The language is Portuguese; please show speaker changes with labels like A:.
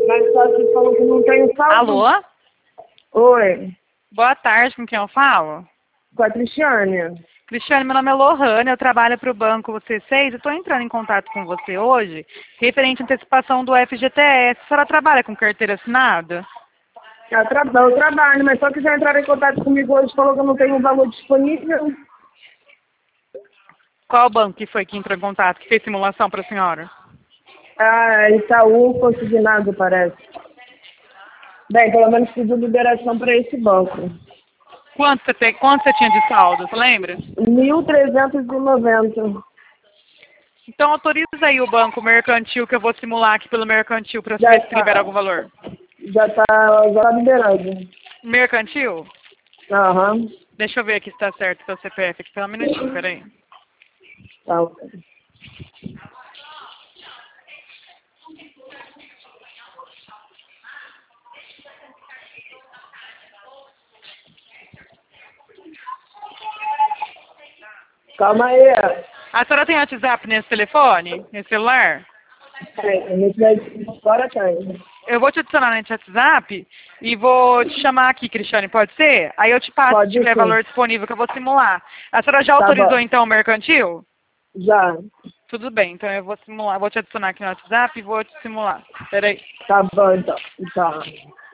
A: Mas só que falou que não tem saldo.
B: Alô?
A: Oi,
B: Boa tarde, com quem eu falo?
A: com a Cristiane.
B: Cristiane, meu nome é Lohane, eu trabalho para o Banco C6 e estou entrando em contato com você hoje, referente à antecipação do FGTS. A senhora trabalha com carteira assinada?
A: Eu trabalho, mas só que já entraram em contato comigo hoje, falou que eu não tenho um valor disponível.
B: Qual banco que foi que entrou em contato, que fez simulação para a senhora?
A: Ah, Itaú consignado, parece. Bem, pelo menos pediu liberação para esse banco.
B: Quanto você tinha de saldo, você lembra?
A: 1.390.
B: Então autoriza aí o banco mercantil, que eu vou simular aqui pelo mercantil para
A: Já
B: ver se
A: tá,
B: libera algum valor.
A: já tá liberado.
B: Mercantil?
A: Aham.
B: Deixa eu ver aqui se está certo seu CPF aqui, só um minutinho, peraí.
A: Tá. Calma aí.
B: A senhora tem WhatsApp nesse telefone? Nesse celular?
A: A gente vai agora tem.
B: Eu vou te adicionar nesse WhatsApp e vou te chamar aqui, Cristiane, pode ser? Aí eu te passo
A: Pode
B: se tiver
A: sim.
B: valor disponível que eu vou simular. A senhora já
A: Tá
B: autorizou
A: bom.
B: então o mercantil?
A: Já.
B: Tudo bem, então eu vou simular, vou te adicionar aqui no WhatsApp e vou te simular. Peraí.
A: Tá bom, então. Tá.